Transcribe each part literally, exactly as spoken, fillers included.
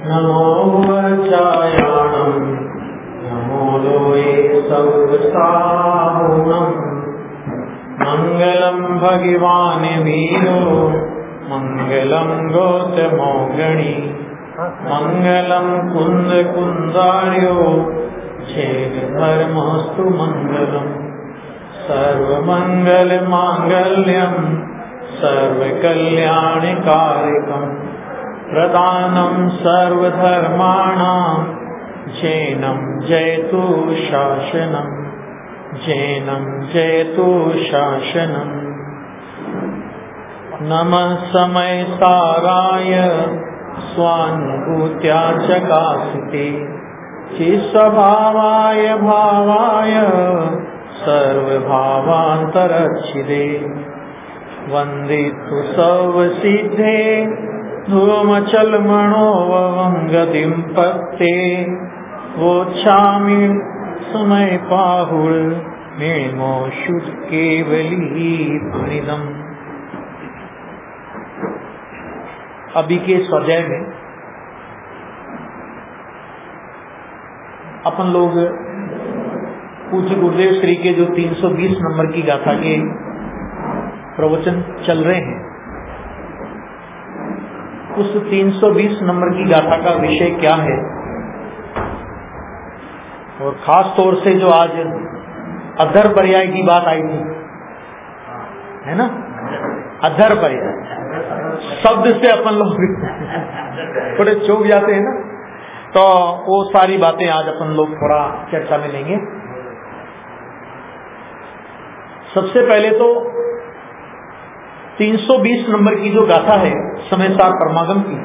नमो वज्रायाणं नमो लोये सौसाहुणं मंगलम भगवान वीरो मंगलम गौतमोगणी मंगलम कुंद कुंदार्यो छेद धर्मस्तु मंगलम सर्वमंगल मांगल्यम सर्वकल्याणकारिकम् प्रदानं सर्वधर्माणां जैनं जयतु शासनं जैनं जयतु शासनं नमः समय साराय स्वानुभूत्या चकासिते चित्स्वभावाय भावाय सर्वभावान्तरच्छिदे वंदितु सर्वसिद्धे धूमचलमणोवंगतिं पत्ते वोच्छामि समय पाहुल मेमोषुत केवली पुनिदम। अभी के स्वाध्याय में अपन लोग पूज्य गुरुदेव श्री के जो तीन सौ बीस नंबर की गाथा के प्रवचन चल रहे हैं, उस तीन सौ बीस नंबर की गाथा का विषय क्या है, और खास तौर से जो आज अधर पर्याय की बात आई थी, है ना, अधर पर्याय शब्द से अपन लोग थोड़े चौंक जाते हैं ना, तो वो सारी बातें आज अपन लोग थोड़ा चर्चा में लेंगे। सबसे पहले तो तीन सौ बीस नंबर की जो गाथा है समय सार परमागम की,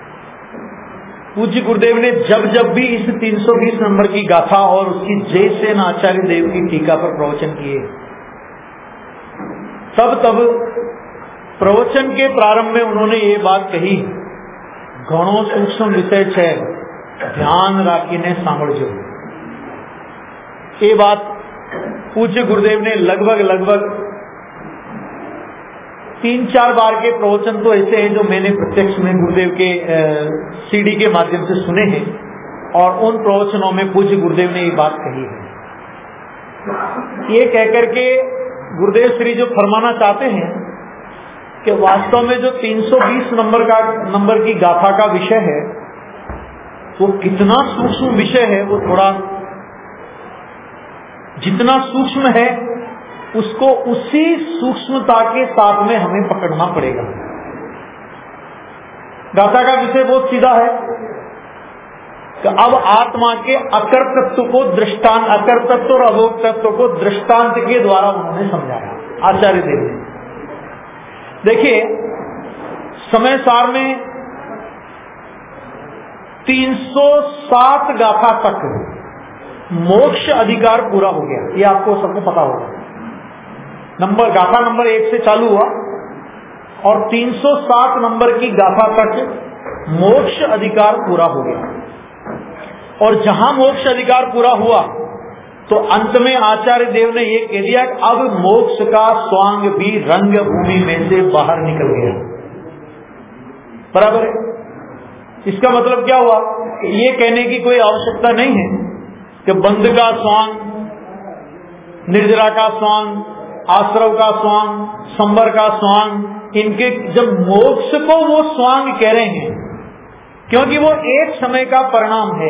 पूज्य गुरुदेव ने जब जब भी इस तीन सौ बीस नंबर की गाथा और उसकी जय सेन आचार्य देव की टीका पर प्रवचन किए, तब तब प्रवचन के प्रारंभ में उन्होंने ये बात कही, घणो सूक्ष्म विषय छे ध्यान राखीने सांभळजो। ये बात पूज्य गुरुदेव ने लगभग लगभग तीन चार बार के प्रवचन तो ऐसे हैं जो मैंने प्रत्यक्ष में गुरुदेव के सीडी के माध्यम से सुने हैं, और उन प्रवचनों में पूज्य गुरुदेव ने ये बात कही है। ये कहकर के गुरुदेव श्री जो फरमाना चाहते हैं कि वास्तव में जो तीन सौ बीस नंबर का नंबर की गाथा का विषय है वो कितना सूक्ष्म विषय है, वो थोड़ा जितना सूक्ष्म है उसको उसी सूक्ष्मता के साथ में हमें पकड़ना पड़ेगा। गाथा का विषय बहुत सीधा है कि अब आत्मा के अकर तत्व को दृष्टांत, अकर तत्व और अभोग तत्व को दृष्टांत के द्वारा उन्होंने समझाया आचार्य देव ने। देखिए, समय सार में तीन सौ सात गाथा तक मोक्ष अधिकार पूरा हो गया, ये आपको सबको पता होगा। नंबर गाथा नंबर एक से चालू हुआ और तीन सौ सात नंबर की गाथा तक मोक्ष अधिकार पूरा हो गया, और जहां मोक्ष अधिकार पूरा हुआ तो अंत में आचार्य देव ने ये कह दिया कि अब मोक्ष का स्वांग भी रंग भूमि में से बाहर निकल गया। बराबर है? इसका मतलब क्या हुआ? ये कहने की कोई आवश्यकता नहीं है कि बंध का स्वांग, निर्जरा का स्वांग, आश्रव का स्वांग, संबर का स्वांग, इनके जब मोक्ष को वो स्वांग कह रहे हैं क्योंकि वो एक समय का परिणाम है।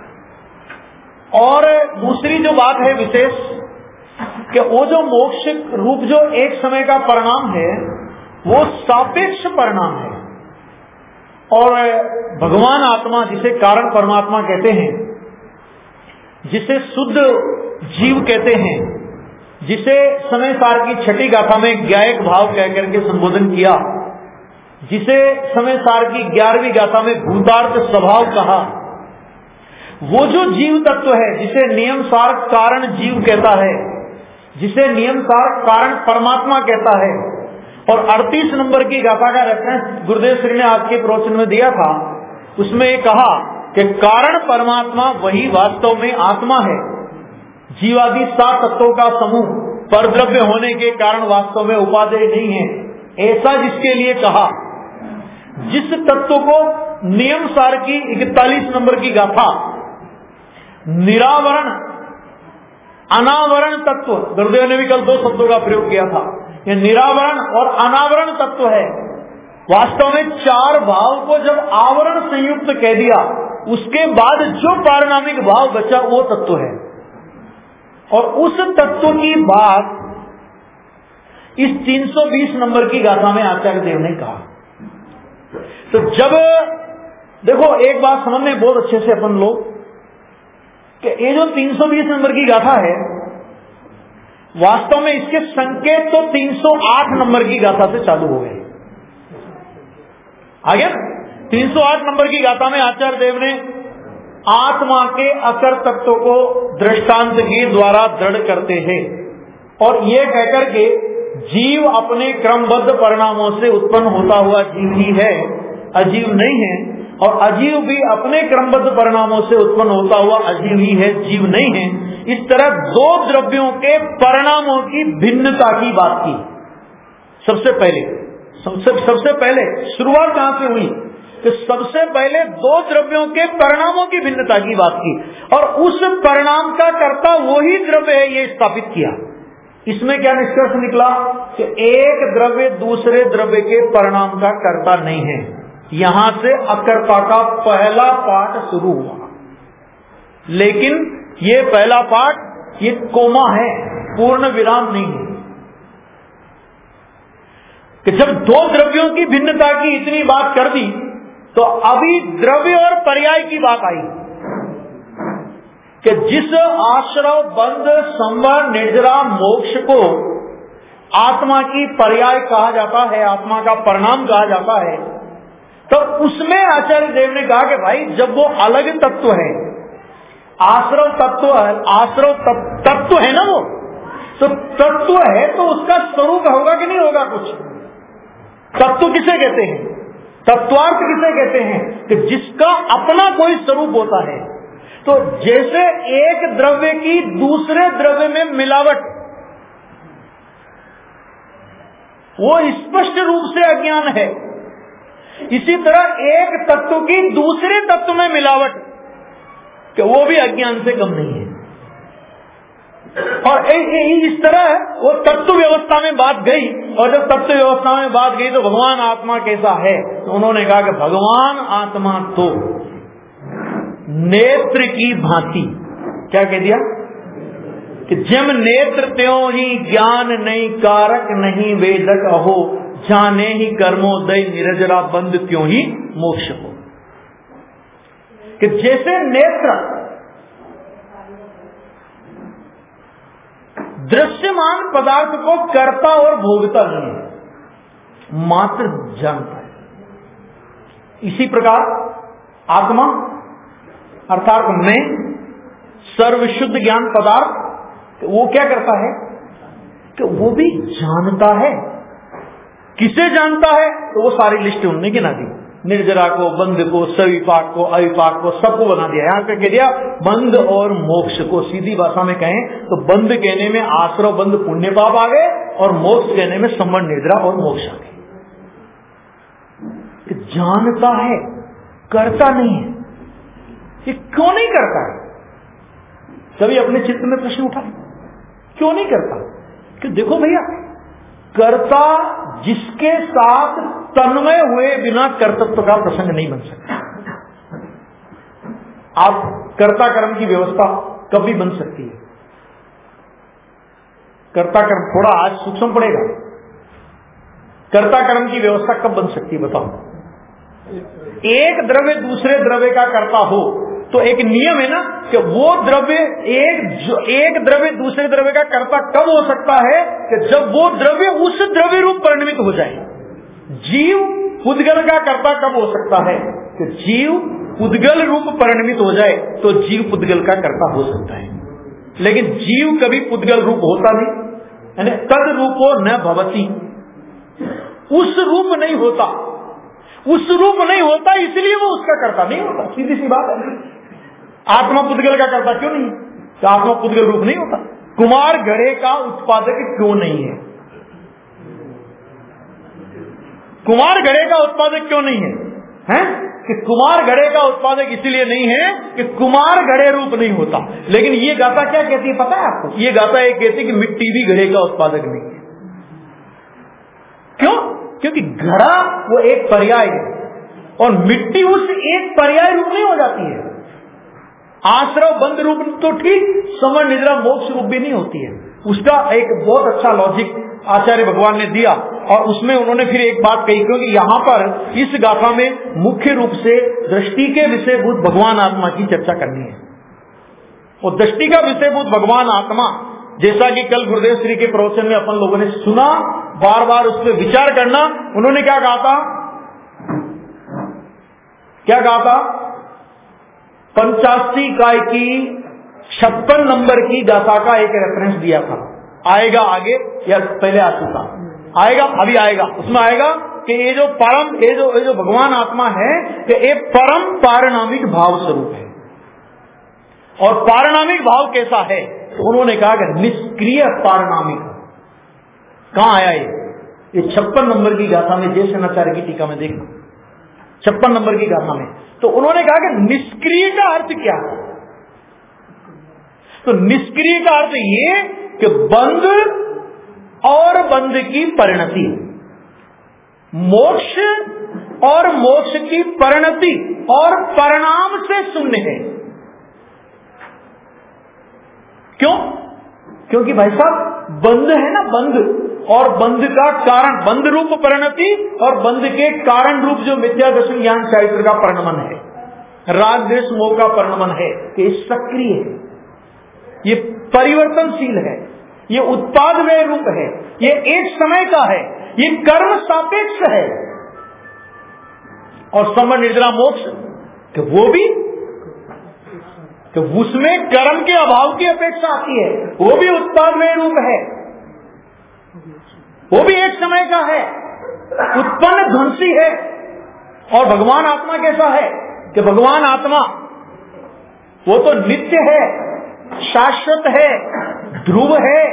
और दूसरी जो बात है विशेष कि वो जो मोक्ष रूप जो एक समय का परिणाम है वो सापेक्ष परिणाम है, और भगवान आत्मा जिसे कारण परमात्मा कहते हैं, जिसे शुद्ध जीव कहते हैं, जिसे समय सार की छठी गाथा में ज्ञायक भाव कह करके संबोधन किया, जिसे समय सार की ग्यारहवीं गाथा में भूतार्थ स्वभाव कहा, वो जो जीव तत्व है जिसे नियम सार कारण जीव कहता है, जिसे नियम सार कारण परमात्मा कहता है, और अड़तीस नंबर की गाथा का रेफरेंस गुरुदेव श्री ने आज के प्रवचन में दिया था, उसमें ये कहा कि कारण परमात्मा वही वास्तव में आत्मा है, जीवादि सात तत्वों का समूह परद्रव्य होने के कारण वास्तव में उपादेय नहीं है, ऐसा जिसके लिए कहा, जिस तत्व को नियम सार की इकतालीस नंबर की गाथा, निरावरण अनावरण तत्व, गुरुदेव ने भी कल दो शब्दों का प्रयोग किया था। ये निरावरण और अनावरण तत्व है। वास्तव में चार भाव को जब आवरण संयुक्त कह दिया, उसके बाद जो पारणामिक भाव बचा वो तत्व है। और उस तत्व की बात इस तीन सौ बीस नंबर की गाथा में आचार्य देव ने कहा। तो जब देखो एक बात समझने बहुत अच्छे से अपन लोग कि ये जो तीन सौ बीस नंबर की गाथा है, वास्तव में इसके संकेत तो तीन सौ आठ नंबर की गाथा से चालू हो गए। आगे तीन सौ आठ नंबर की गाथा में आचार्य देव ने आत्मा के अकर तत्व को दृष्टांत के द्वारा दृढ़ करते हैं और ये कहकर के जीव अपने क्रमबद्ध परिणामों से उत्पन्न होता हुआ जीव ही है, अजीव नहीं है, और अजीव भी अपने क्रमबद्ध परिणामों से उत्पन्न होता हुआ अजीव ही है, जीव नहीं है। इस तरह दो द्रव्यों के परिणामों की भिन्नता की बात की। सबसे पहले सबसे सबसे पहले शुरुआत कहां से हुई कि सबसे पहले दो द्रव्यों के परिणामों की भिन्नता की बात की और उस परिणाम का कर्ता वही द्रव्य है, ये स्थापित किया। इसमें क्या निष्कर्ष निकला कि एक द्रव्य दूसरे द्रव्य के परिणाम का कर्ता नहीं है। यहां से अकर्ता का पहला पाठ शुरू हुआ, लेकिन ये पहला पाठ ये कोमा है, पूर्ण विराम नहीं है। कि जब दो द्रव्यों की भिन्नता की इतनी बात कर दी तो अभी द्रव्य और पर्याय की बात आई कि जिस आश्रव बंध संवर निर्जरा मोक्ष को आत्मा की पर्याय कहा जाता है, आत्मा का परिणाम कहा जाता है, तो उसमें आचार्य देव ने कहा कि भाई जब वो अलग तत्व है, आश्रव तत्व है, आश्रव तत्व है ना वो, तो तत्व है तो उसका स्वरूप होगा कि नहीं होगा कुछ। तत्व किसे कहते हैं, तत्वार्थ किसे कहते हैं कि जिसका अपना कोई स्वरूप होता है। तो जैसे एक द्रव्य की दूसरे द्रव्य में मिलावट, वो स्पष्ट रूप से अज्ञान है, इसी तरह एक तत्व की दूसरे तत्व में मिलावट कि वो भी अज्ञान से कम नहीं है। और इस तरह वो तत्व व्यवस्था में बात गई, और जब तत्व व्यवस्था में बात गई तो भगवान आत्मा कैसा है, तो उन्होंने कहा कि भगवान आत्मा तो नेत्र की भांति, क्या कह दिया कि जम नेत्र त्यों ही ज्ञान नहीं कारक नहीं वेदक अहो, जाने ही कर्मोदय निरजरा बंद त्यों ही मोक्ष हो। कि जैसे नेत्र दृश्यमान पदार्थ को करता और भोगता नहीं है, मात्र जानता है, इसी प्रकार आत्मा अर्थात मैं सर्वशुद्ध ज्ञान पदार्थ वो क्या करता है कि वो भी जानता है। किसे जानता है, तो वो सारी लिस्ट उन्होंने गिना दी, निर्जरा को, बंध को, सविपाक को, अविपाक को, सबको बना दिया। यहां पे कह दिया बंध और मोक्ष को। सीधी भाषा में कहें तो बंध कहने में आश्रव बंध पुण्य पाप आ गए और मोक्ष कहने में संबंध निर्जरा और मोक्ष आ गए। जानता है, करता नहीं है। ये क्यों नहीं करता है? कभी अपने चित्त में प्रश्न उठा, क्यों नहीं करता? कि देखो भैया, कर्ता जिसके साथ तन्मय हुए बिना कर्तृत्व का प्रसंग नहीं बन सकता। आप कर्ता कर्म की व्यवस्था कब भी बन सकती है। कर्ता कर्म थोड़ा आज सूक्ष्म पड़ेगा। कर्ता कर्म की व्यवस्था कब बन सकती है बताओ? एक द्रव्य दूसरे द्रव्य का कर्ता हो तो एक नियम है ना कि वो द्रव्य एक एक द्रव्य दूसरे द्रव्य का कर्ता कब हो सकता है कि जब वो द्रव्य उस द्रव्य रूप परिणमित हो जाए। जीव पुद्गल का कर्ता कब हो सकता है कि जीव पुद्गल रूप परिणमित हो जाए तो जीव पुद्गल का कर्ता हो सकता है। लेकिन जीव कभी पुद्गल रूप होता नहीं, यानी तद रूपो न भवति, उस रूप नहीं होता, उस रूप नहीं होता इसलिए वो उसका कर्ता नहीं होता। सीधी सी बात है। आत्मा पुद्गल का कर्ता क्यों नहीं? तो आत्मा पुद्गल रूप नहीं होता। कुमार घड़े का उत्पादक क्यों नहीं है? कुमार घड़े का उत्पादक क्यों नहीं है? हैं? कि कुमार घड़े का उत्पादक इसलिए नहीं है कि कुमार घड़े रूप नहीं होता। लेकिन ये गाथा क्या कहती है पता है आपको? ये गाथा ये कहती है कि मिट्टी भी घड़े का उत्पादक नहीं है। क्यों? क्योंकि घड़ा वो एक पर्याय है और मिट्टी उस एक पर्याय रूप नहीं हो जाती है। आश्रव बंद रूप तो ठीक, समर निद्रा मोक्ष रूप भी नहीं होती है। उसका एक बहुत अच्छा लॉजिक आचार्य भगवान ने दिया और उसमें उन्होंने फिर एक बात कही, क्योंकि यहाँ पर इस गाथा में मुख्य रूप से दृष्टि के विषयभूत भगवान आत्मा की चर्चा करनी है। और दृष्टि का विषयभूत भगवान आत्मा, जैसा कि कल गुरुदेव श्री के प्रवचन में अपन लोगों ने सुना, बार बार उस पर विचार करना। उन्होंने क्या कहा था? क्या कहा था? पंचासी इकाई की छप्पन नंबर की गाथा का एक रेफरेंस दिया था। आएगा आगे या पहले आ चुका? आएगा, अभी आएगा। उसमें आएगा कि ये जो परम ये जो ये जो भगवान आत्मा है कि ये परम पारणामिक भाव स्वरूप है। और पारणामिक भाव कैसा है? तो उन्होंने कहा कि निष्क्रिय पारणामिक। कहां आया ये? ये छप्पन नंबर की गाथा में, जय सेनाचार्य की टीका में देखना, छप्पन नंबर की गाथा में। तो उन्होंने कहा कि निष्क्रिय का अर्थ क्या है? तो निष्क्रिय का अर्थ ये कि बंध और बंध की परिणति, मोक्ष और मोक्ष की परिणति और परिणाम से शून्य है। क्यों? क्योंकि भाई साहब बंध है ना, बंध और बंध का कारण, बंध रूप परिणति और बंध के कारण रूप जो मिथ्या दर्शन ज्ञान चरित्र का परिणमन है, राग द्वेष मोह का परिणमन है, कि सक्रिय है, ये परिवर्तनशील है, ये उत्पादमय रूप है, ये एक समय का है, ये कर्म सापेक्ष है। और समर निर्जरा मोक्ष कि वो भी कि उसमें कर्म के अभाव की अपेक्षा आती है, वो भी उत्पादमय रूप है, वो भी एक समय का है, उत्पन्न ध्वंसी है। और भगवान आत्मा कैसा है कि भगवान आत्मा वो तो नित्य है, शाश्वत है, ध्रुव है,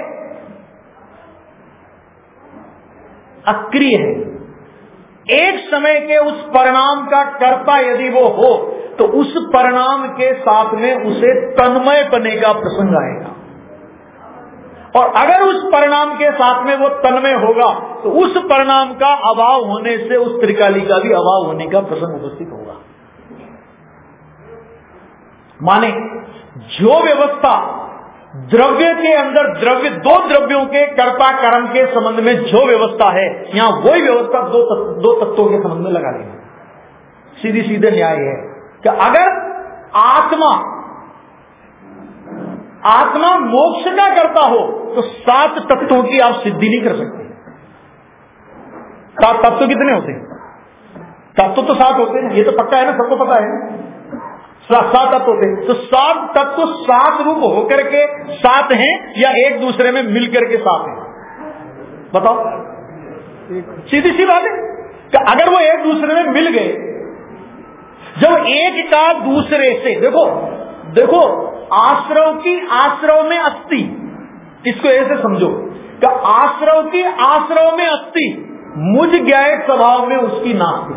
अक्रिय है। एक समय के उस परिणाम का कर्ता यदि वो हो तो उस परिणाम के साथ में उसे तन्मय बने का प्रसंग आएगा। और अगर उस परिणाम के साथ में वो तन्मय होगा तो उस परिणाम का अभाव होने से उस त्रिकाली का भी अभाव होने का प्रसंग उपस्थित होगा। माने जो व्यवस्था द्रव्य के अंदर, द्रव्य दो द्रव्यों के कर्ता कर्म के संबंध में जो व्यवस्था है, यहां वही व्यवस्था दो तत्व, दो तत्वों के संबंध में लगा देंगे। सीधी सीधे न्याय है कि अगर आत्मा आत्मा मोक्ष का करता हो तो सात तत्वों की आप सिद्धि नहीं कर सकते। सात तत्व कितने होते हैं? तत्व तो सात होते हैं, ये तो पक्का है ना, सबको पता है। सात तत्व होते हैं, तो सात तत्व सात रूप होकर के सात हैं या एक दूसरे में मिलकर के सात हैं? बताओ, सीधी सी बात है कि अगर वो एक दूसरे में मिल गए, जब एक का दूसरे से, देखो देखो आश्रव की आश्रव में अस्थि, इसको ऐसे समझो कि आश्रव की आश्रव में अस्थि, मुझ ज्ञाय स्वभाव में उसकी नास्ति,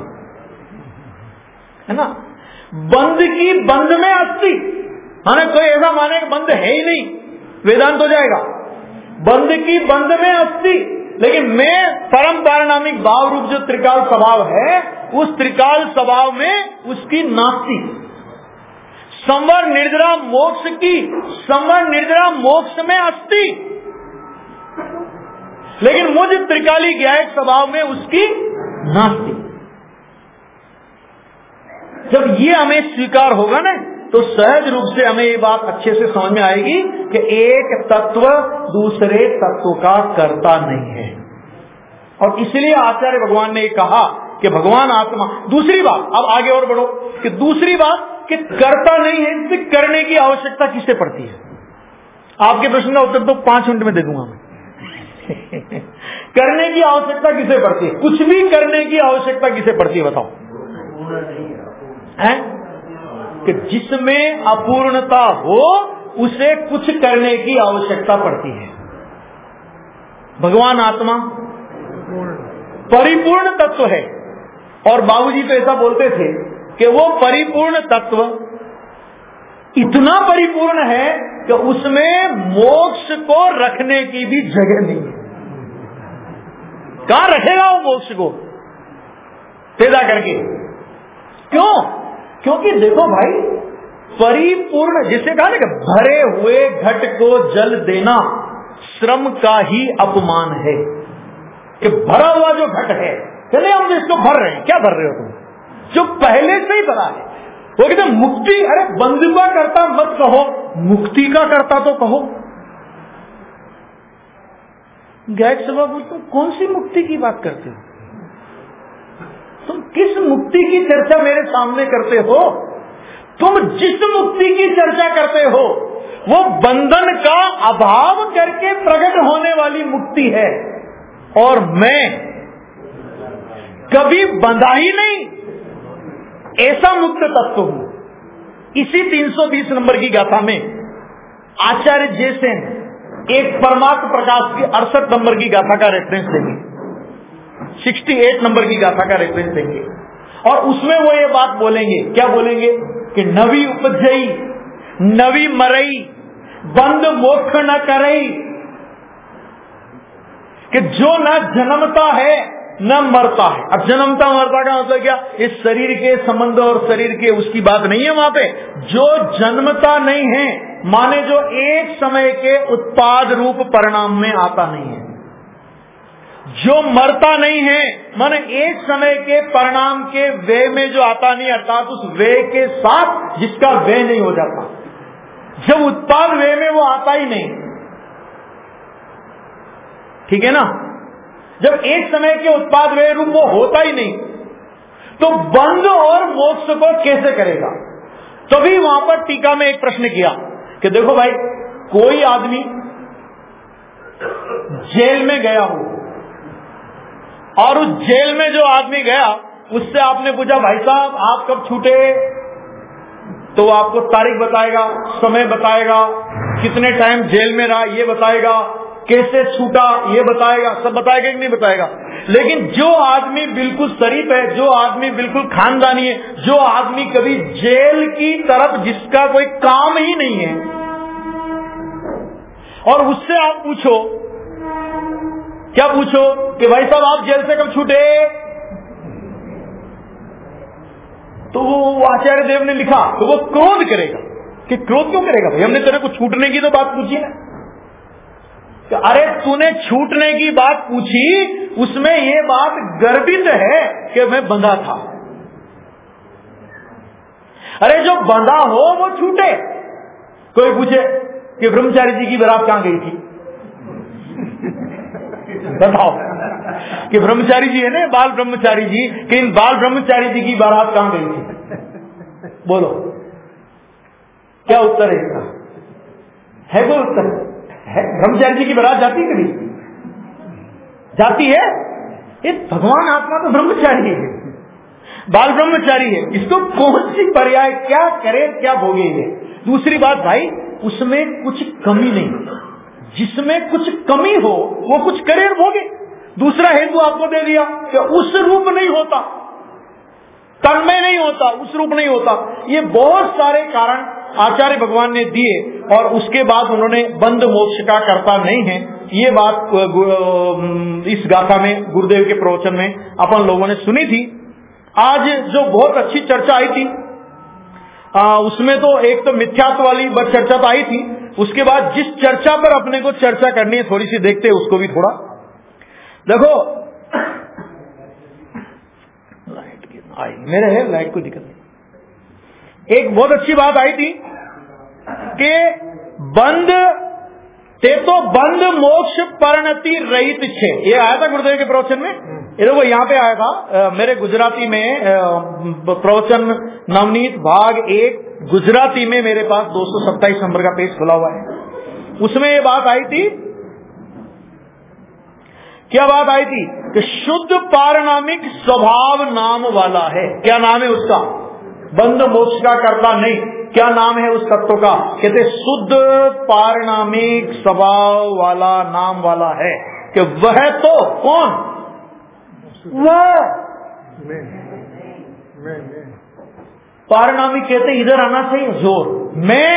है ना। बंध की बंध में अस्थि, माने कोई ऐसा माने कि बंध है ही नहीं, वेदांत हो जाएगा। बंध की बंध में अस्थि, लेकिन मैं परम पारणामिक भाव रूप जो त्रिकाल स्वभाव है, उस त्रिकाल स्वभाव में उसकी नास्ति। समर निर्जरा मोक्ष की, समर निर्जरा मोक्ष में अस्थि, लेकिन मुझ त्रिकाली ज्ञायक स्वभाव में उसकी नास्ति। जब ये हमें स्वीकार होगा ना, तो सहज रूप से हमें ये बात अच्छे से समझ में आएगी कि एक तत्व दूसरे तत्व का कर्ता नहीं है। और इसलिए आचार्य भगवान ने कहा कि भगवान आत्मा, दूसरी बात, अब आगे और बढ़ो, कि दूसरी बात कि करता नहीं है, इससे करने की आवश्यकता किसे पड़ती है? आपके प्रश्न का उत्तर तो पांच मिनट में दे दूंगा मैं। करने की आवश्यकता किसे पड़ती है? कुछ भी करने की आवश्यकता किसे पड़ती है बताओ? है कि जिसमें अपूर्णता हो उसे कुछ करने की आवश्यकता पड़ती है। भगवान आत्मा परिपूर्ण तत्व है। और बाबूजी तो ऐसा बोलते थे कि वो परिपूर्ण तत्व इतना परिपूर्ण है कि उसमें मोक्ष को रखने की भी जगह नहीं है। कहां रखेगा वो मोक्ष को पैदा करके? क्यों? क्योंकि देखो भाई, परिपूर्ण, जिसे कहा ना कि भरे हुए घट को जल देना श्रम का ही अपमान है। कि भरा हुआ जो घट है, चले हम इसको भर रहे हैं, क्या भर रहे हो तुम? जो पहले से ही भरा है। वो कहते मुक्ति, अरे बंधुआ करता मत कहो, मुक्ति का करता तो कहो। गायक सभा बोलते कौन सी मुक्ति की बात करते हो तुम? किस मुक्ति की चर्चा मेरे सामने करते हो? तुम जिस मुक्ति की चर्चा करते हो वो बंधन का अभाव करके प्रकट होने वाली मुक्ति है, और मैं कभी बंधा ही नहीं, ऐसा मुक्त तत्व हूं। इसी तीन सौ बीस नंबर की गाथा में आचार्य जयसेन एक परमात्म प्रकाश की अड़सठ नंबर की गाथा का रेफरेंस देंगे, अड़सठ नंबर की गाथा का रेफरेंस देंगे, और उसमें वो ये बात बोलेंगे, क्या बोलेंगे कि नवी उपजई नवी मरई बंद मोक्ष न करई, कि जो न जन्मता है न मरता है। अब जन्मता मरता का मतलब क्या? इस शरीर के संबंध और शरीर के उसकी बात नहीं है वहां पे। जो जन्मता नहीं है माने जो एक समय के उत्पाद रूप परिणाम में आता नहीं है, जो मरता नहीं है माने एक समय के परिणाम के व्यय में जो आता नहीं, अर्थात उस व्यय के साथ जिसका व्यय नहीं हो जाता। जब उत्पाद व्यय में वो आता ही नहीं, ठीक है ना? जब एक समय के उत्पाद व्यय रूप वो होता ही नहीं, तो बंध और मोक्ष को कैसे करेगा? तभी वहां पर टीका में एक प्रश्न किया कि देखो भाई, कोई आदमी जेल में गया हो और उस जेल में जो आदमी गया उससे आपने पूछा भाई साहब आप कब छूटे, तो वो आपको तारीख बताएगा, समय बताएगा, कितने टाइम जेल में रहा ये बताएगा, कैसे छूटा ये बताएगा, सब बताएगा कि नहीं बताएगा। लेकिन जो आदमी बिल्कुल शरीफ है, जो आदमी बिल्कुल खानदानी है, जो आदमी कभी जेल की तरफ जिसका कोई काम ही नहीं है, और उससे आप पूछो, क्या पूछो कि भाई साहब आप जेल से कब छूटे, तो वो आचार्य देव ने लिखा, तो वो क्रोध करेगा। कि क्रोध क्यों करेगा भाई, हमने तेरे को छूटने की तो बात पूछी है। अरे तूने छूटने की बात पूछी, उसमें ये बात गर्वित है कि मैं बंधा था। अरे जो बंधा हो वो छूटे। कोई पूछे कि ब्रह्मचारी जी की बारात कहां गई थी, बताओ कि ब्रह्मचारी जी है ना, बाल ब्रह्मचारी जी, कि इन बाल ब्रह्मचारी जी की बारात कहां गई थी? बोलो क्या उत्तर है इसका? है कोई उत्तर? है ब्रह्मचारी जी की बारात जाती कभी? जाती है? ये भगवान आत्मा तो ब्रह्मचारी है, बाल ब्रह्मचारी है, इसको कौन सी पर्याय क्या करे क्या भोगेंगे। दूसरी बात भाई, उसमें कुछ कमी नहीं, जिसमें कुछ कमी हो वो कुछ करे और भोगे। दूसरा हेतु आपको दे दिया कि उस रूप नहीं होता, तन्मय नहीं होता, उस रूप नहीं होता। ये बहुत सारे कारण आचार्य भगवान ने दिए, और उसके बाद उन्होंने बंध मोक्ष का कर्ता नहीं है, ये बात इस गाथा में गुरुदेव के प्रवचन में अपन लोगों ने सुनी थी। आज जो बहुत अच्छी चर्चा आई थी, आ, उसमें तो एक तो मिथ्यात्व वाली चर्चा तो आई थी, उसके बाद जिस चर्चा पर अपने को चर्चा करनी है थोड़ी सी देखते हैं उसको भी थोड़ा देखो। लाइट आई मेरे है, लाइट को दिक्कत नहीं। एक बहुत अच्छी बात आई थी कि बंद ते तो बंद मोक्ष परिणति रहित छे, ये आया था गुरुदेव के प्रवचन में। ये देखो यहाँ पे आया था आ, मेरे गुजराती में आ, प्रवचन नवनीत भाग एक गुजराती में मेरे पास दो सौ सत्ताईस नंबर का पेज खुला हुआ है। उसमें ये बात आई थी, क्या बात आई थी कि शुद्ध पारणामिक स्वभाव नाम वाला है। क्या नाम है उसका? बंध मोक्ष का कर्ता नहीं। क्या नाम है उस तत्व का? कहते शुद्ध पारणामिक स्वभाव वाला नाम वाला है। कि वह तो कौन? वह पारिणामिक कहते इधर आना चाहिए जोर। मैं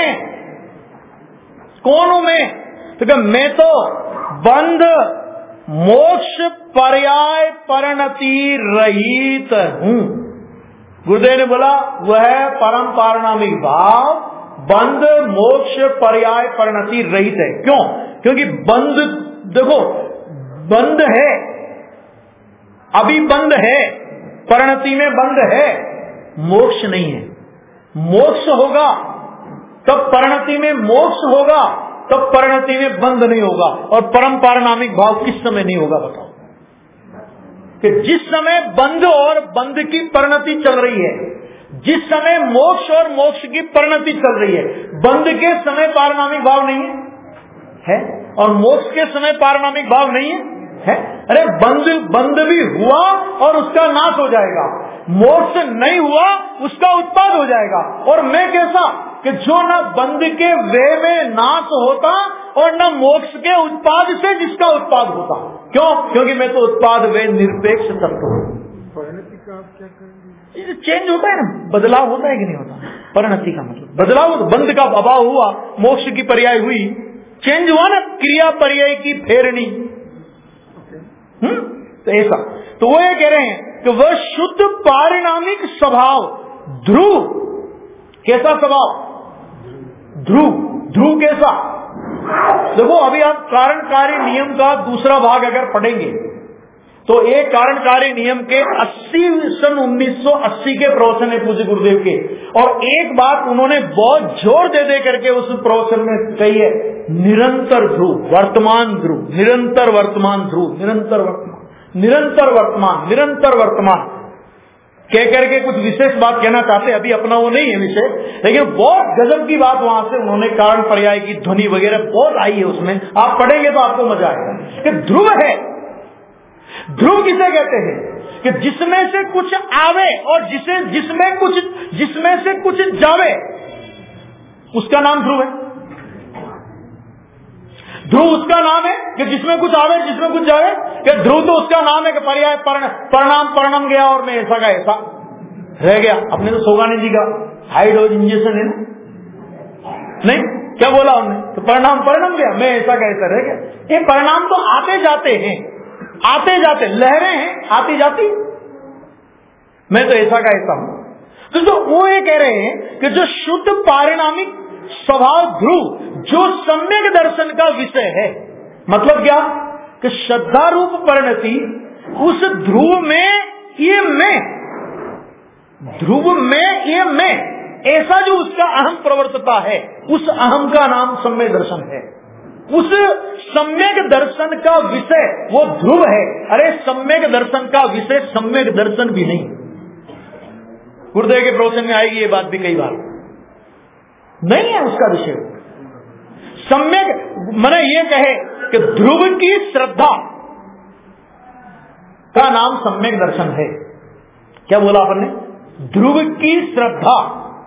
कौन हूं? मैं तो क्या मैं तो बंध मोक्ष पर्याय परिणति रहित हूं। गुरुदेव ने बोला वह परम पारिणामिक भाव बंध मोक्ष पर्याय परिणति रहित है। क्यों? क्योंकि बंध, देखो बंध है, अभी बंध है, परिणति में बंध है, मोक्ष नहीं है। मोक्ष होगा तब परिणति में मोक्ष होगा, तब परिणति में बंध नहीं होगा। और परम पारिणामिक भाव किस समय नहीं होगा बताओ? कि जिस समय बंध और बंध की परिणति चल रही है, जिस समय मोक्ष और मोक्ष की परिणति चल रही है, बंध के समय पारिणामिक भाव नहीं है, है? और मोक्ष के समय पारिणामिक भाव नहीं है, है? अरे बंध बंध भी हुआ और उसका नाश हो जाएगा, मोक्ष नहीं हुआ उसका उत्पाद हो जाएगा। और मैं कैसा कि जो न बंध के वे में नाश होता और न मोक्ष के उत्पाद से जिसका उत्पाद होता। क्यों? क्योंकि मैं तो उत्पाद वे निरपेक्ष तत्व हूं। परिणति का आप क्या करेंगे? चेंज होता है ना, बदलाव होता है कि नहीं होता? परिणति का मतलब बदलाव, बंध का अभाव हुआ, मोक्ष की पर्याय हुई, चेंज हुआ ना, क्रिया पर्याय की फेरनी। हम्म तो ऐसा, तो वो ये कह रहे हैं कि वह शुद्ध पारिणामिक स्वभाव ध्रुव, कैसा स्वभाव? ध्रुव। ध्रुव कैसा? देखो अभी आप कारणकारी नियम का दूसरा भाग अगर पढ़ेंगे तो एक कारणकारी नियम के अस्सी सन उन्नीस सौ अस्सी के प्रवचन है पूज्य गुरुदेव के, और एक बात उन्होंने बहुत जोर दे दे करके उस प्रवचन में कही है, निरंतर ध्रुव, वर्तमान ध्रुव, निरंतर वर्तमान ध्रुव, निरंतर वर्तमान, निरंतर वर्तमान, निरंतर वर्तमान कह करके कुछ विशेष बात कहना चाहते हैं। अभी अपना वो नहीं है विषय, लेकिन बहुत गजब की बात वहां से उन्होंने कारण पर्याय की ध्वनि वगैरह बहुत आई है उसमें, आप पढ़ेंगे तो आपको मजा आएगा कि ध्रुव है। ध्रुव किसे कहते हैं? कि जिसमें से कुछ आवे और जिसे जिसमें कुछ जिसमें से कुछ जावे, उसका नाम ध्रुव है। ध्रुव उसका नाम है कि जिसमें कुछ आवे जिसमें कुछ जावे। कि ध्रुव तो उसका नाम है कि पर्याय परिणाम परिणाम गया और मैं ऐसा का ऐसा रह गया। अपने तो सोगानी जी का हाई डोज इंजेक्शन है ना, नहीं क्या बोला उन्होंने? तो परिणाम परिणाम गया, मैं ऐसा का ऐसा रह गया। ये परिणाम तो आते जाते हैं, आते जाते लहरें हैं, आती जाती, मैं तो ऐसा का ऐसा हूं। तो जो वो ये कह रहे हैं कि जो शुद्ध पारिणामिक स्वभाव ध्रुव, जो सम्यक दर्शन का विषय है, मतलब क्या कि श्रद्धा रूप परिणति उस ध्रुव में ये मैं, ध्रुव में ये मैं, ऐसा जो उसका अहम प्रवर्तता है, उस अहम का नाम सम्यक दर्शन है। उस सम्यक दर्शन का विषय वो ध्रुव है। अरे सम्यक दर्शन का विषय सम्यक दर्शन भी नहीं। गुरुदेव के प्रवचन में आएगी ये बात भी कई बार, नहीं है उसका विषय सम्यक। मैंने ये कहे कि ध्रुव की श्रद्धा का नाम सम्यक दर्शन है। क्या बोला आपने? ध्रुव की श्रद्धा,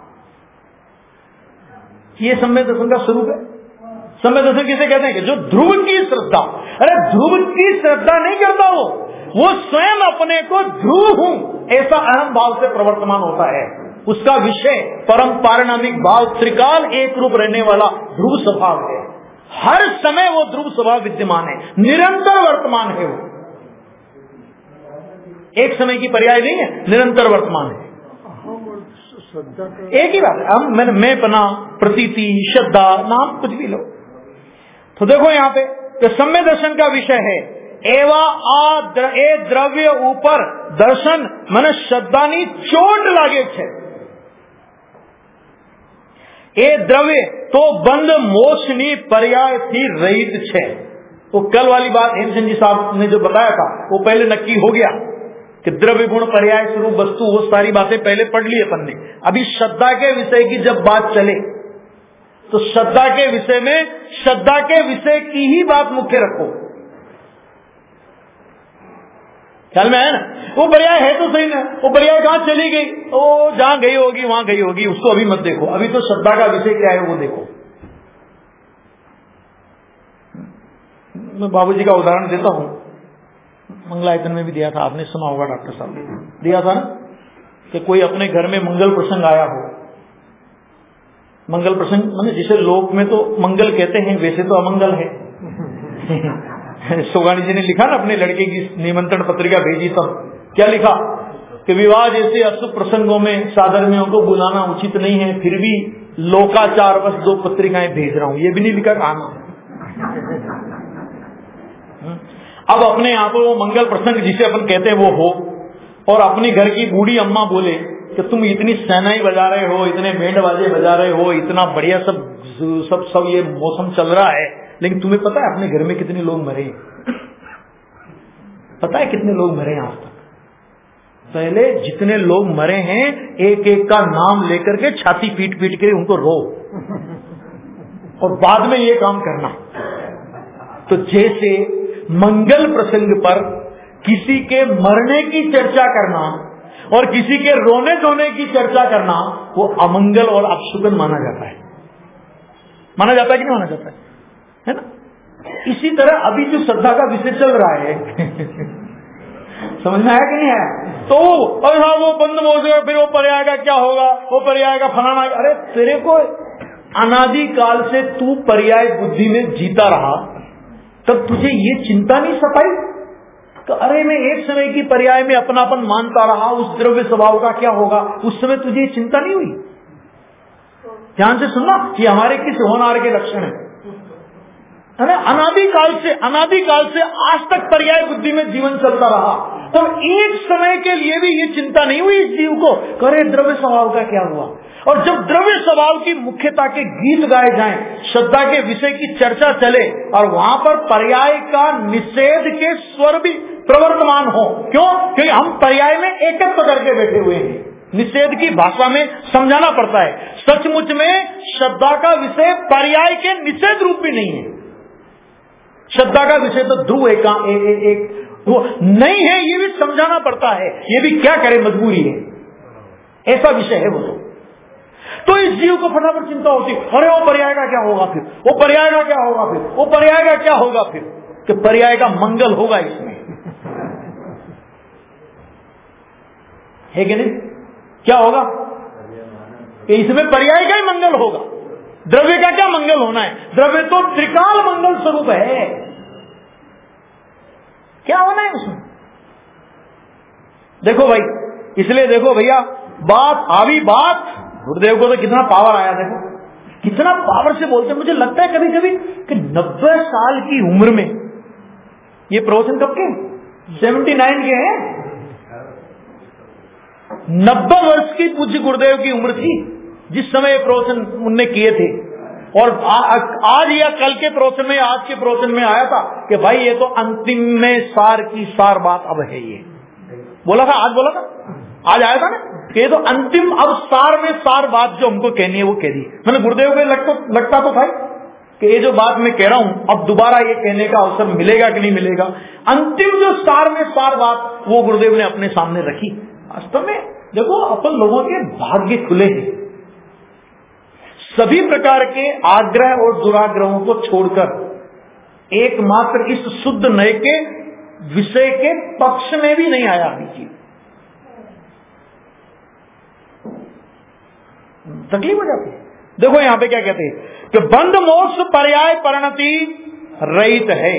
ये सम्यक दर्शन का स्वरूप है। सम्यक दर्शन किसे कहते हैं? कि जो ध्रुव की श्रद्धा, अरे ध्रुव की श्रद्धा नहीं करता वो वो स्वयं अपने को ध्रुव हूं ऐसा अहम भाव से प्रवर्तमान होता है। उसका विषय परम पारिणामिक भाव, त्रिकाल एक रूप रहने वाला ध्रुव स्वभाव है। हर समय वो ध्रुव स्वभाव विद्यमान है, निरंतर वर्तमान है। वो एक समय की पर्याय नहीं है, निरंतर वर्तमान है। एक ही बात है, हम मैं, मैं बना प्रतीति श्रद्धा नाम कुछ भी लो। तो देखो यहाँ पे तो सम्यक दर्शन का विषय है एवा आ द्र, ए द्रव्य ऊपर दर्शन मन श्रद्धानी चोट लागे छे। ए द्रव्य तो बंद मोक्षनी पर्याय थी रहित छे। तो कल वाली बात हेमचंद जी साहब ने जो बताया था वो पहले नक्की हो गया कि द्रव्य गुण पर्याय स्वरूप वस्तु, वो सारी बातें पहले पढ़ ली अपन ने। अभी श्रद्धा के विषय की जब बात चले तो श्रद्धा के विषय में श्रद्धा के विषय की ही बात मुख्य रखो। ख्याल में है ना? वो पर्याय है तो सही ना, वो पर्याय कहां चली गई, वो जहां गई होगी वहां गई होगी, उसको अभी मत देखो। अभी तो श्रद्धा का विषय क्या है वो देखो। मैं बाबूजी का उदाहरण देता हूं, मंगलायतन में भी दिया था, आपने सुना होगा, डॉक्टर साहब दिया था ना, कि कोई अपने घर में मंगल प्रसंग आया हो। मंगल प्रसंग मतलब जिसे लोक में तो मंगल कहते हैं, वैसे तो अमंगल है। सोगानी जी ने लिखा ना अपने लड़के की निमंत्रण पत्रिका भेजी, तब क्या लिखा कि विवाह जैसे अशुभ प्रसंगों में साधर्मियों को बुलाना उचित नहीं है, फिर भी लोकाचार बस दो पत्रिकाएं भेज रहा हूं। ये भी नहीं लिखा कहा। अब अपने यहाँ पर वो मंगल प्रसंग जिसे अपन कहते हैं वो हो, और अपनी घर की बूढ़ी अम्मा बोले कि तुम इतनी सहनाई बजा रहे हो, इतने बैंड बाजे बजा रहे हो, इतना बढ़िया सब सब सब ये मौसम चल रहा है, लेकिन तुम्हें पता है अपने घर में कितने लोग मरे? पता है कितने लोग मरे आज तक? पहले जितने लोग मरे हैं एक एक का नाम लेकर के छाती पीट पीट के उनको रो, और बाद में ये काम करना। तो जैसे मंगल प्रसंग पर किसी के मरने की चर्चा करना और किसी के रोने धोने की चर्चा करना वो अमंगल और अपशुकन माना जाता है। माना जाता है कि नहीं माना जाता है? है ना? इसी तरह अभी जो श्रद्धा का विषय चल रहा है समझ में आया कि नहीं आया? तो अरे हाँ वो बंद हो गया, फिर वो पर्याय का क्या होगा, वो पर्याय का फलाना। अरे तेरे को अनादि काल से तू पर्याय बुद्धि में जीता रहा, तब तुझे ये चिंता नहीं सताई तो अरे मैं एक समय की पर्याय में अपनापन मानता रहा, उस द्रव्य स्वभाव का क्या होगा? उस समय तुझे चिंता नहीं हुई? ध्यान से सुनना, ये हमारे किस होनार के लक्षण है। अरे अनादि काल से अनादि काल से आज तक पर्याय बुद्धि में जीवन चलता रहा, तो एक समय के लिए भी ये चिंता नहीं हुई इस जीव को, करे द्रव्य स्वभाव का क्या हुआ? और जब द्रव्य स्वभाव की मुख्यता के गीत गाए जाएं, श्रद्धा के विषय की चर्चा चले और वहां पर पर्याय का निषेध के स्वर भी प्रवर्तमान हो, क्यों? क्योंकि हम पर्याय में एकत्व करके बैठे हुए हैं। निषेध की भाषा में समझाना पड़ता है। सचमुच में श्रद्धा का विषय पर्याय के निषेध रूप भी नहीं है। श्रद्धा का विषय तो ध्रुव एक, एक, एक वो नहीं है, ये भी समझाना पड़ता है। ये भी क्या करे, मजबूरी है, ऐसा विषय है वो। तो इस जीव को फटाफट चिंता होती, अरे वो पर्याय का क्या होगा फिर, वो पर्याय का क्या होगा फिर, वो पर्याय का क्या होगा फिर, कि पर्याय का मंगल होगा इसमें, है कि नहीं? क्या होगा? इसमें पर्याय का ही मंगल होगा। द्रव्य का क्या मंगल होना है? द्रव्य तो त्रिकाल मंगल स्वरूप है, क्या होना है उसमें? देखो भाई, इसलिए देखो भैया, बात आवी बात, गुरुदेव को तो कितना पावर आया, देखो कितना पावर से बोलते हैं। मुझे लगता है कभी कभी कि नब्बे साल की उम्र में, ये प्रवचन कब के? सेवेंटी नाइन के हैं। नब्बे वर्ष की पूज्य गुरुदेव की उम्र थी जिस समय ये प्रवचन उनने किए थे, और आ, आज या कल के प्रवचन में, आज के प्रवचन में आया था कि भाई ये तो अंतिम में सार की सार बात अब है। ये बोला था, आज बोला था, आज आया था ना कि ये तो अंतिम अब सार में सार बात जो हमको कहनी है वो कह दी। मैंने गुरुदेव को लगता लगता तो था कि ये जो बात मैं कह रहा हूं अब दोबारा ये कहने का अवसर मिलेगा कि नहीं मिलेगा। अंतिम जो सार में सार बात वो गुरुदेव ने अपने सामने रखी। वास्तव में देखो, अपन लोगों के भाग्य खुले हैं। सभी प्रकार के आग्रह और दुराग्रहों को छोड़कर एकमात्र इस शुद्ध नए के विषय के पक्ष में भी नहीं आया अभी की। तकलीफ हो जाती है। देखो यहां पे क्या कहते हैं कि बंध मोक्ष पर्याय परिणति रहित है,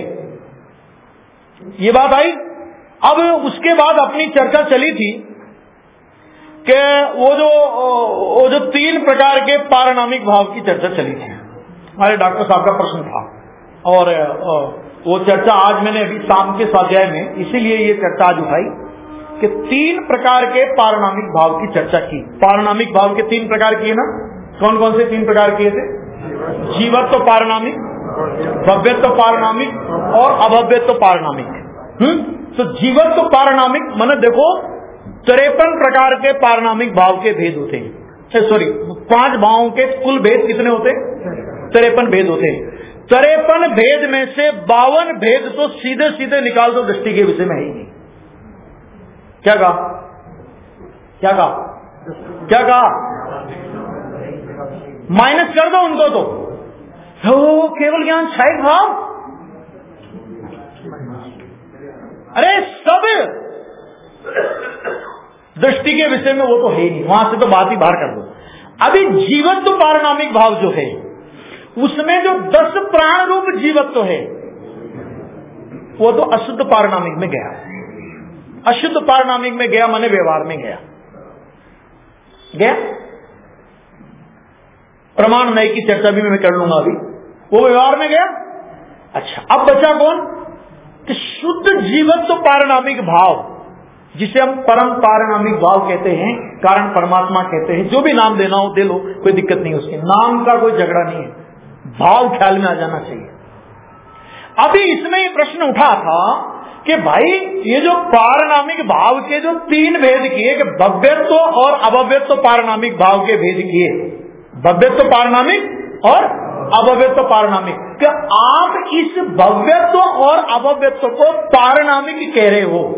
ये बात आई। अब उसके बाद अपनी चर्चा चली थी कि वो जो वो जो तीन प्रकार के पारिणामिक भाव की चर्चा चली थी। हमारे डॉक्टर साहब का प्रश्न था, और वो चर्चा आज मैंने अभी शाम के स्वाध्याय में इसीलिए ये चर्चा आज उठाई कि तीन प्रकार के पारिणामिक भाव की चर्चा की। पारिणामिक भाव के तीन प्रकार किए ना, कौन कौन से तीन प्रकार किए थे? जीवत्व पारिणामिक, भव्यत्व पारिणामिक और अभव्यत्व पारिणामिक। हम्म तो जीवत्व पारिणामिक माने देखो तिरपन प्रकार के पारिणामिक भाव के भेद होते हैं। सॉरी, पांच भावों के कुल भेद कितने होते हैं? तिरपन भेद होते हैं। तिरपन भेद में से बावन भेद तो सीधे सीधे निकाल दो, दृष्टि के विषय में है ही नहीं। क्या कहा? क्या कहा? क्या कहा? माइनस कर दो उनको तो, तो केवल ज्ञान छायक भाव। अरे सब दृष्टि के विषय में वो तो है ही नहीं, वहां से तो बात ही बाहर कर दो। अभी जीवत्व पारनामिक भाव जो है, उसमें जो दस प्राण रूप जीवत्व है, वो तो अशुद्ध पारनामिक में गया। अशुद्ध पारनामिक में गया माने व्यवहार में गया गया प्रमाण नए की चर्चा भी मैं कर लूंगा अभी। वो व्यवहार में गया। अच्छा, अब बचा कौन? कि शुद्ध जीवत्व पारनामिक भाव, जिसे हम परम पारनामिक भाव कहते हैं, कारण परमात्मा कहते हैं, जो भी नाम देना हो दे लो, कोई दिक्कत नहीं, उसके नाम का कोई झगड़ा नहीं है, भाव ख्याल में आ जाना चाहिए। अभी इसमें ये प्रश्न उठा था कि भाई ये जो पारनामिक भाव के जो तीन भेद किए, कि भव्यत्व और अभव्यत्व पारनामिक भाव के भेद किए, भव्यत्व पारनामिक और अभव्यत्व पारनामिक, कि आप इस भव्यत्व और अभव्यत्व को पारनामिक कह रहे हो,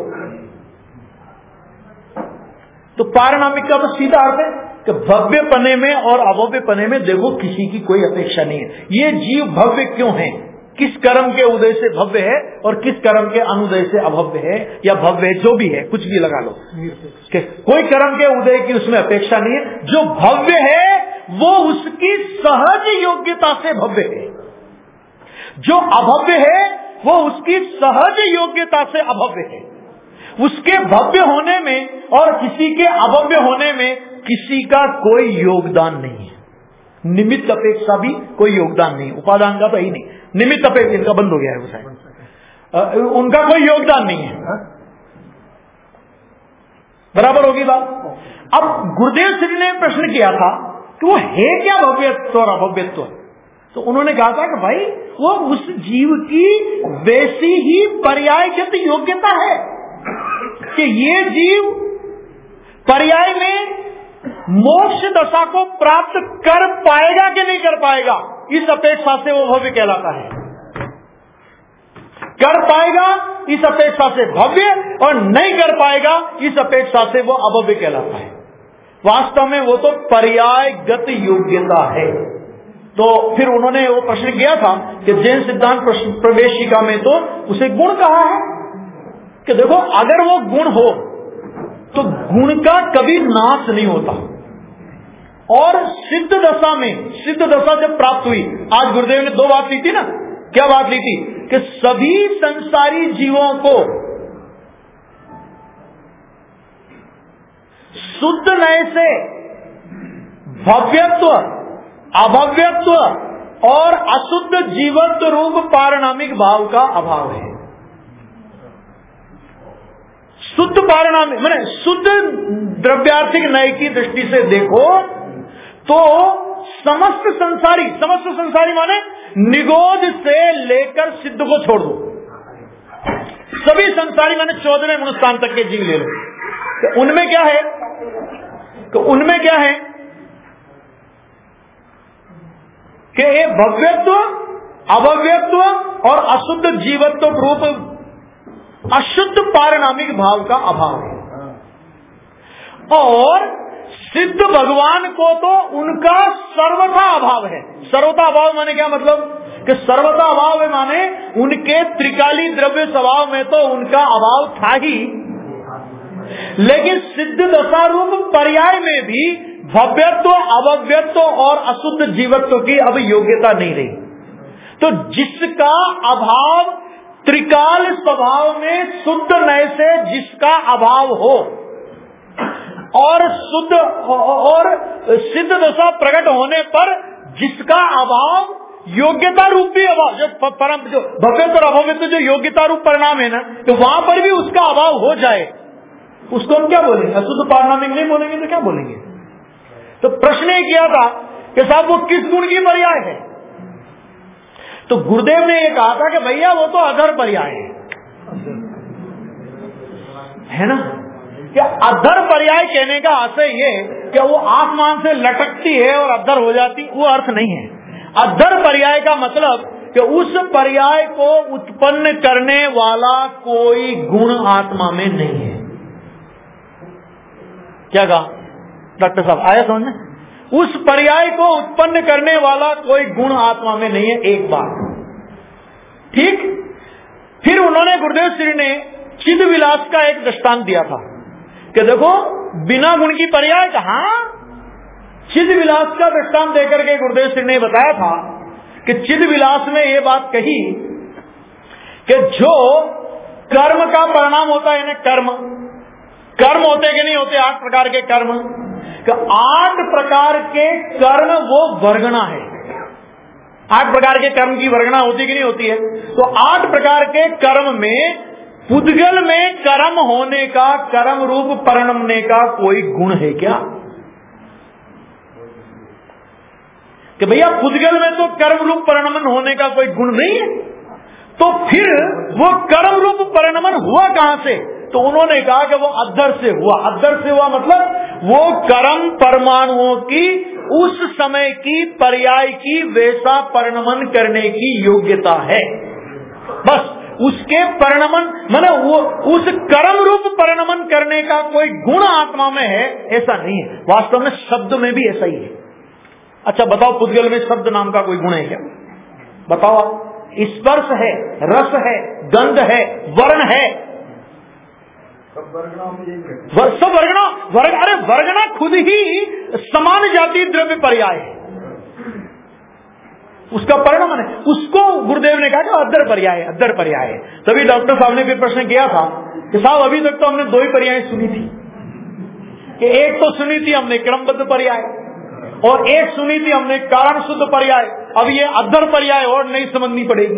तो पारनामिक का तो सीधा अर्थ है कि भव्य पने में और अभव्य पने में देखो किसी की कोई अपेक्षा नहीं है। ये जीव भव्य क्यों है? किस कर्म के उदय से भव्य है और किस कर्म के अनुदय से अभव्य है, या भव्य है, जो भी है, कुछ भी लगा लो, कि कोई कर्म के उदय की उसमें अपेक्षा नहीं है। जो भव्य है वो उसकी सहज योग्यता से भव्य है, जो अभव्य है वो उसकी सहज योग्यता से अभव्य है। उसके भव्य होने में और किसी के अभव्य होने में किसी का कोई योगदान नहीं है, निमित्त अपेक्षा भी कोई योगदान नहीं, उपादान का तो ही नहीं, निमित्त अपेक्षा इनका बंद हो गया है, उसे उनका कोई योगदान नहीं है। बराबर होगी बात। अब गुरुदेव श्री ने प्रश्न किया था कि वो है क्या भव्यत्व और अभव्यत्व, तो उन्होंने कहा था कि भाई वो उस जीव की वैसी ही पर्यायगत योग्यता है कि ये जीव पर्याय में मोक्ष दशा को प्राप्त कर पाएगा कि नहीं कर पाएगा, इस अपेक्षा से वो भव्य कहलाता है। कर पाएगा इस अपेक्षा से भव्य, और नहीं कर पाएगा इस अपेक्षा से वो अभव्य कहलाता है। वास्तव में वो तो पर्यायगत योग्यता है। तो फिर उन्होंने वो प्रश्न किया था कि जैन सिद्धांत प्रवेशिका में तो उसे गुण कहा है, कि देखो अगर वो गुण हो तो गुण का कभी नाश नहीं होता। और सिद्ध दशा में, सिद्ध दशा जब प्राप्त हुई, आज गुरुदेव ने दो बात ली थी ना, क्या बात ली थी? कि सभी संसारी जीवों को शुद्ध नए से भव्यत्व, अभव्यत्व और अशुद्ध जीवत्व रूप पारनामिक भाव का अभाव है। शुद्ध पारनामिक माने शुद्ध द्रव्यार्थिक नय की दृष्टि से देखो तो समस्त संसारी, समस्त संसारी माने निगोद से लेकर सिद्ध को छोड़ दो, सभी संसारी माने चौदहवें मनुष्य तक के जीव ले लो, तो उनमें क्या है? तो उनमें क्या है कि ये भव्यत्व, अभव्यत्व और अशुद्ध जीवत्व रूप अशुद्ध पारनामिक भाव का अभाव है। और सिद्ध भगवान को तो उनका सर्वथा अभाव है। सर्वथा अभाव माने क्या मतलब? कि सर्वथा अभाव है माने उनके त्रिकाली द्रव्य स्वभाव में तो उनका अभाव था ही, लेकिन सिद्ध दशा रूप पर्याय में भी भव्यत्व, अभव्यत्व और अशुद्ध जीवत्व की अब योग्यता नहीं रही। तो जिसका अभाव त्रिकाल स्वभाव में शुद्ध नय से जिसका अभाव हो और शुद्ध और सिद्ध दशा प्रकट होने पर जिसका अभाव योग्यता रूप भी अभाव, जो परम जो भव्यत्व और अभव्यत्व जो योग्यता रूप परिणाम है ना, तो वहां पर भी उसका अभाव हो जाए, उसको हम क्या बोलेंगे? अशुद्ध पारनामिक नहीं बोलेंगे तो क्या बोलेंगे? तो प्रश्न ये किया था कि साहब वो किस गुण की पर्याय है? तो गुरुदेव ने ये कहा था कि भैया वो तो अधर पर्याय है, है ना? कि अधर पर्याय कहने का आशय ये कि वो आसमान से लटकती है और अधर हो जाती, वो अर्थ नहीं है। अधर पर्याय का मतलब कि उस पर्याय को उत्पन्न करने वाला कोई गुण आत्मा में नहीं है। क्या कहा डॉक्टर साहब? आया समझ में? उस पर्याय को उत्पन्न करने वाला कोई गुण आत्मा में नहीं है, एक बात ठीक। फिर उन्होंने गुरुदेव श्री ने चिद विलास का एक दृष्टांत दिया था कि देखो बिना गुण की पर्याय कहा? चिद विलास का दृष्टांत देकर के गुरुदेव श्री ने बताया था कि चिद विलास में ये बात कही कि जो कर्म का परिणाम होता है, कर्म कर्म होते कि नहीं होते? आठ प्रकार के कर्म, कि आठ प्रकार के कर्म वो वर्गना है। आठ प्रकार के कर्म की वर्गना होती कि नहीं होती है? तो आठ प्रकार के कर्म में पुद्गल में कर्म होने का, कर्म रूप परिणमने का कोई गुण है क्या? कि भैया पुद्गल में तो कर्म रूप परिणमन होने का कोई गुण नहीं है, तो फिर वो कर्म रूप परिणमन हुआ कहां से? तो उन्होंने कहा कि वो अद्धर से हुआ। अद्धर से हुआ मतलब वो कर्म परमाणुओं की उस समय की पर्याय की वैसा परिणमन करने की योग्यता है। बस उसके परिणमन माने वो उस कर्म रूप परिणमन करने का कोई गुण आत्मा में है, ऐसा नहीं है। वास्तव में शब्द में भी ऐसा ही है। अच्छा बताओ, पुद्गल में शब्द नाम का कोई गुण है क्या? बताओ आप। स्पर्श है, रस है, गंध है, वर्ण है, सब वर्गना वर्ग, अरे वर्गना खुद ही समान जाति द्रव्य पर्याय है, उसका परिणमन है। उसको गुरुदेव ने कहा कि अद्धर पर्याय है, अद्धर पर्याय है। तभी डॉक्टर साहब ने फिर प्रश्न किया था कि साहब अभी तक तो हमने दो ही पर्याय सुनी थी, कि एक तो सुनी थी हमने क्रमबद्ध पर्याय और एक सुनी थी हमने कारण शुद्ध पर्याय, अब ये अद्धर पर्याय और नहीं समझनी पड़ेगी।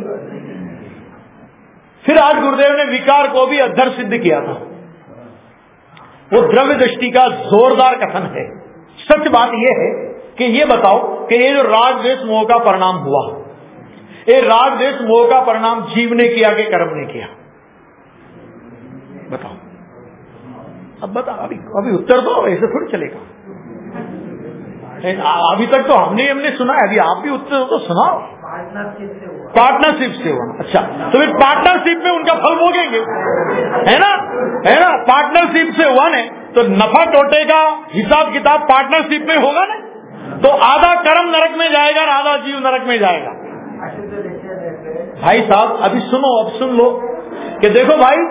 फिर आज गुरुदेव ने विकार को भी अद्धर सिद्ध किया था। वो द्रव्य दृष्टि का जोरदार कथन है। सच बात यह है कि ये बताओ कि ये जो राग द्वेष मोह का परिणाम हुआ, ये राग द्वेष मोह का परिणाम जीव ने किया कि कर्म ने किया? बताओ। अब बता, अभी अभी उत्तर दो, ऐसे थोड़ी चलेगा। अभी तक तो हमने हमने सुना है, अभी आप भी उत्तर तो सुनाओ। पार्टनरशिप से हुआ। अच्छा, तो फिर पार्टनरशिप में उनका फल भोगेंगे, है ना? है ना? पार्टनरशिप से हुआ ने तो नफा टोटे का हिसाब किताब पार्टनरशिप में होगा ना, तो आधा कर्म नरक में जाएगा और आधा जीव नरक में जाएगा। भाई साहब अभी सुनो, अब सुन लो कि देखो भाई,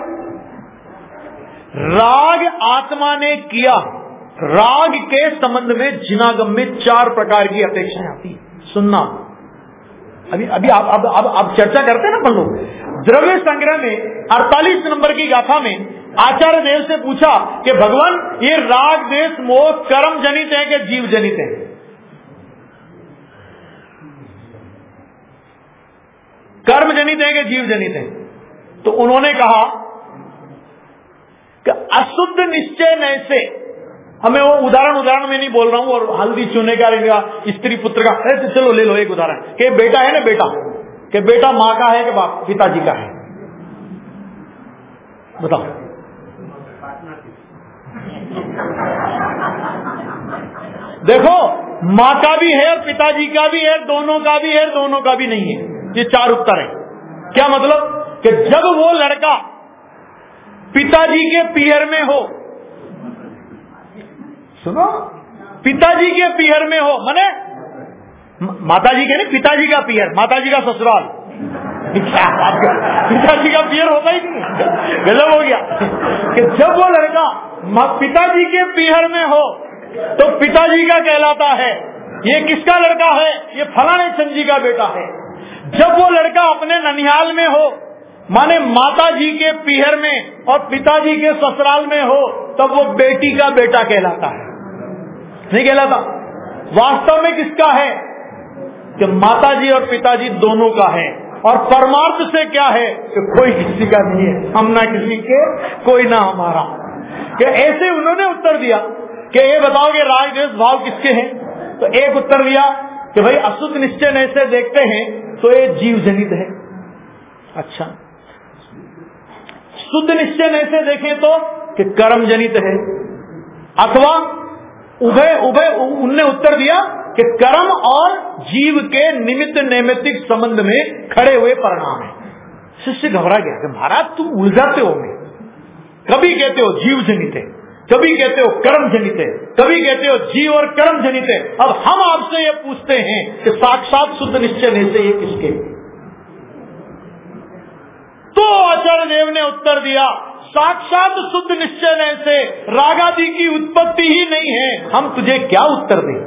राग आत्मा ने किया, राग के संबंध में जिनागम में चार प्रकार की अपेक्षाएं आती है। सुनना, अभी अभी आप अब अब आप चर्चा करते हैं ना अपन लोग। द्रव्य संग्रह में अड़तालीस नंबर की गाथा में आचार्य देव से पूछा कि भगवान ये राग द्वेष मोह कर्म जनित है कि जीव जनित है? कर्म जनित है कि जीव जनित है? तो उन्होंने कहा कि अशुद्ध निश्चय न से, हमें वो उदाहरण उदाहरण में नहीं बोल रहा हूं, और हल्दी चूने का रहेगा, स्त्री पुत्र का है, तो चलो ले लो एक उदाहरण कि बेटा है ना, बेटा कि बेटा माँ का है कि बाप पिताजी का है? बताओ। देखो, माँ का भी है और पिताजी का भी है, दोनों का भी है, दोनों का भी नहीं है। ये चार उत्तर है। क्या मतलब? कि जब वो लड़का पिताजी के पीहर में हो, सुनो, पिताजी के पीहर में हो, माने माताजी के नहीं, पिताजी का पीहर, माताजी का ससुराल। क्या बात कर, पिताजी का पीहर होता ही नहीं, गजब हो गया। कि जब वो लड़का पिताजी के पीहर में हो तो पिताजी का कहलाता है। ये किसका लड़का है? ये फलाने चंद का बेटा है। जब वो लड़का अपने ननिहाल में हो, माने माता जी के पीहर में और पिताजी के ससुराल में हो, तब वो बेटी का बेटा कहलाता है, नहीं कहलाता? वास्तव में किसका है? कि माता जी और पिताजी दोनों का है। और परमार्थ से क्या है? कि कोई किसी का नहीं है, हम ना किसी के, कोई ना हमारा। कि ऐसे उन्होंने उत्तर दिया कि ये बताओ कि राग द्वेष भाव किसके हैं? तो एक उत्तर दिया कि भाई अशुद्ध निश्चय ऐसे देखते हैं तो ये जीव जनित है। अच्छा, शुद्ध निश्चय ऐसे देखें तो कि कर्म जनित है, अथवा उभय उभय उनने उत्तर दिया कि कर्म और जीव के निमित्त नैमित्तिक संबंध में खड़े हुए परिणाम है। शिष्य घबरा गया कि महाराज तुम उलझाते हो, में कभी कहते हो जीव जनित है, कभी कहते हो कर्म जनित है, कभी कहते हो जीव और कर्म जनित है। अब हम आपसे ये पूछते हैं कि साक्षात शुद्ध निश्चय में से ये किसके? तो आचार्य देव ने उत्तर दिया, साक्षात शुद्ध निश्चय से रागादि की उत्पत्ति ही नहीं है, हम तुझे क्या उत्तर दें?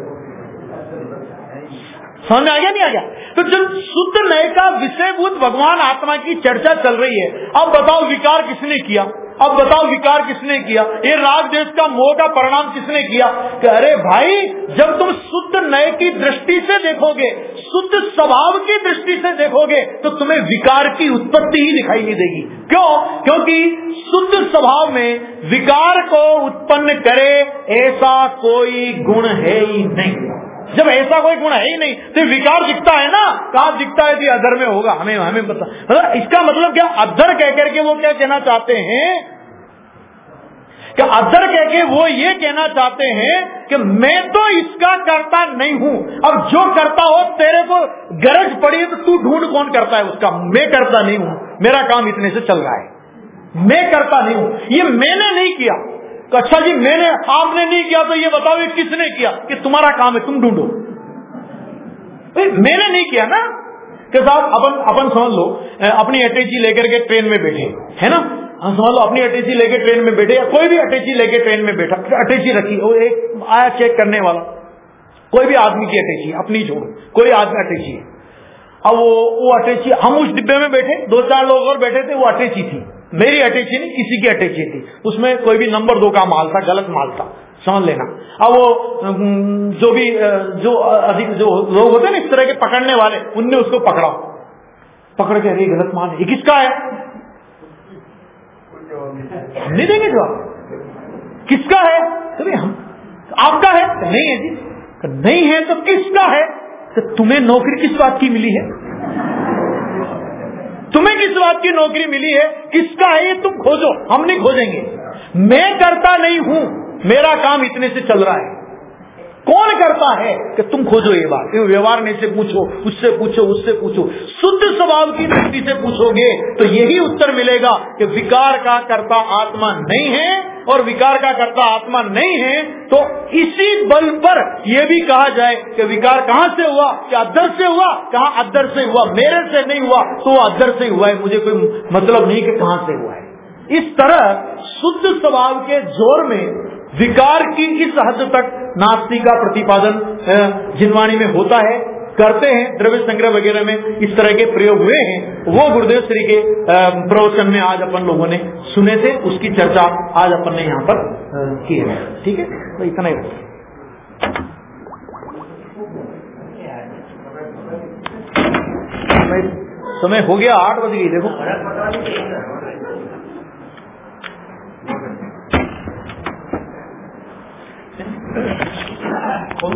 समझ में आ गया नहीं आ गया? तो जब शुद्ध नए का विषयभूत भगवान आत्मा की चर्चा चल रही है, अब बताओ विकार किसने किया? अब बताओ विकार किसने किया? ये राग देश का मोह का परिणाम किसने किया? कि अरे भाई, जब तुम शुद्ध नए की दृष्टि से देखोगे, शुद्ध स्वभाव की दृष्टि से देखोगे, तो तुम्हें विकार की उत्पत्ति ही दिखाई नहीं देगी। क्यों? क्योंकि शुद्ध स्वभाव में विकार को उत्पन्न करे ऐसा कोई गुण है ही नहीं। जब ऐसा कोई गुण है ही नहीं तो विकार दिखता है ना, कहा दिखता है कि अधर में होगा, हमें हमें पता। मतलब इसका मतलब क्या? अधर कह करके वो क्या कहना चाहते हैं कि अधर कह के वो ये कहना चाहते हैं कि मैं तो इसका करता नहीं हूं। अब जो करता हो, तेरे को गरज पड़ी है तो तू ढूंढ कौन करता है उसका। मैं करता नहीं हूं, मेरा काम इतने से चल रहा है, मैं करता नहीं हूं, ये मैंने नहीं किया। अच्छा जी, मैंने आपने नहीं किया तो ये बताओ ये किसने किया? कि तुम्हारा काम है, तुम ढूंढो। मैंने नहीं किया ना। कि साहब अपन अपन समझ लो अपनी अटैची लेकर के ट्रेन में बैठे, है ना, समझ लो अपनी अटैची लेकर ट्रेन में बैठे, या कोई भी अटैची लेकर ट्रेन में बैठा, अटैची रखी, वो एक आया चेक करने वाला, कोई भी आदमी की अटैची, अपनी छोड़ो, कोई आदमी अटैची है। अब वो वो अटैची, हम उस डिब्बे में बैठे, दो चार लोग और बैठे थे, वो अटैची थी, मेरी अटैची नहीं, किसी की अटैची थी। उसमें कोई भी नंबर दो का माल था, गलत माल था, समझ लेना। अब वो जो भी जो अधिक जो लोग होते हैं ना इस तरह के पकड़ने वाले, उनने उसको पकड़ा, पकड़ के अरे गलत माल है, ये किसका है? नहीं देंगे जवाब। किसका है? तो हम आपका है? नहीं है जी। नहीं है तो किसका है? तो तुम्हें नौकरी किस बात की मिली है? तुम्हें किस बात की नौकरी मिली है? किसका है ये तुम खोजो, हम नहीं खोजेंगे। मैं करता नहीं हूं, मेरा काम इतने से चल रहा है। कौन करता है कि तुम खोजो ये बात। व्यवहार में से पूछो, उससे पूछो, उससे पूछो, शुद्ध स्वभाव की दृष्टि से पूछोगे तो यही उत्तर मिलेगा कि विकार का कर्ता आत्मा नहीं है, और विकार का कर्ता आत्मा नहीं है तो इसी बल पर यह भी कहा जाए कि विकार कहां से हुआ? कि अद्धर से हुआ। कहां अद्धर से हुआ? मेरे से नहीं हुआ, तो वो अद्धर से हुआ है, मुझे कोई मतलब नहीं कि कहां से हुआ है। इस तरह शुद्ध स्वभाव के जोर में विकार की इस हद तक नास्ति का प्रतिपादन जिनवाणी में होता है, करते हैं, द्रव्य संग्रह वगैरह में इस तरह के प्रयोग हुए हैं। वो गुरुदेव श्री के प्रवचन में आज अपन लोगों ने सुने थे, उसकी चर्चा आज अपन ने यहाँ पर की है। ठीक है, तो इतना ही। समय हो गया, आठ बज गई, देखो।